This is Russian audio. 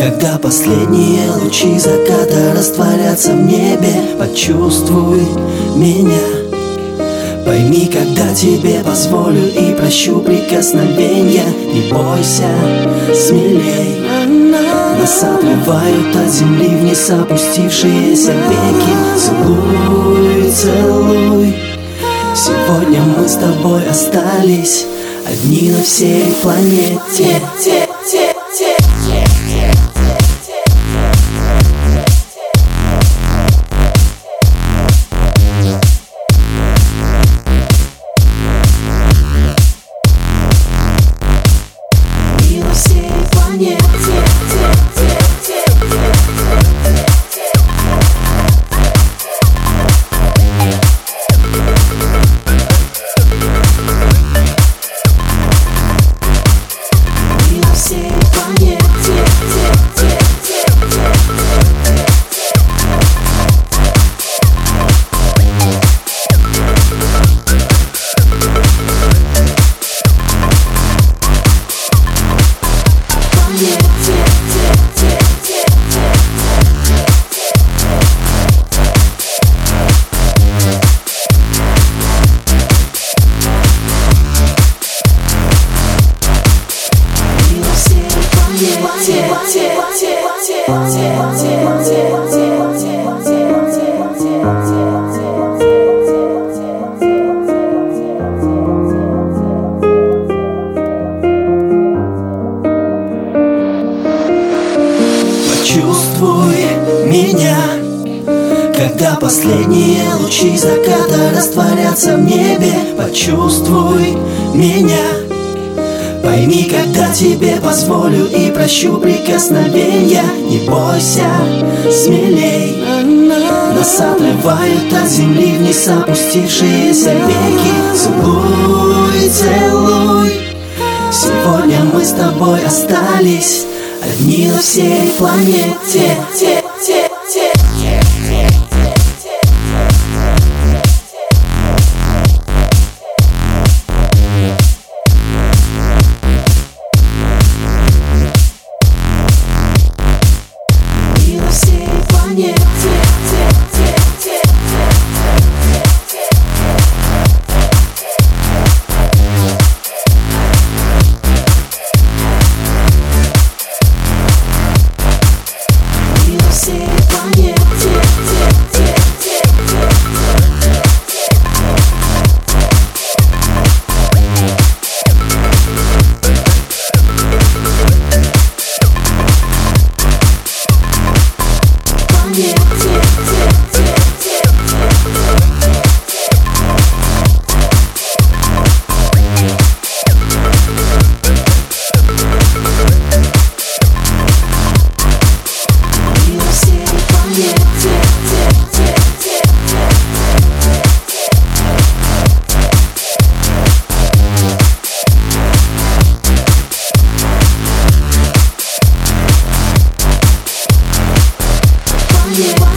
Когда последние лучи заката растворятся в небе, почувствуй меня. Пойми, когда тебе позволю и прощу прикосновенья. Не бойся, смелей. Нас отрывают от земли вниз опустившиеся веки. Целуй, целуй. Сегодня мы с тобой остались одни на всей планете. Почувствуй меня, когда последние лучи заката растворятся в небе. Почувствуй меня. Пойми, когда тебе позволю и прощу прикосновенья. Не бойся, смелей. Нас отрывают от земли вниз опустившиеся веки. Целуй, целуй. Сегодня мы с тобой остались одни на всей планете. Yeah.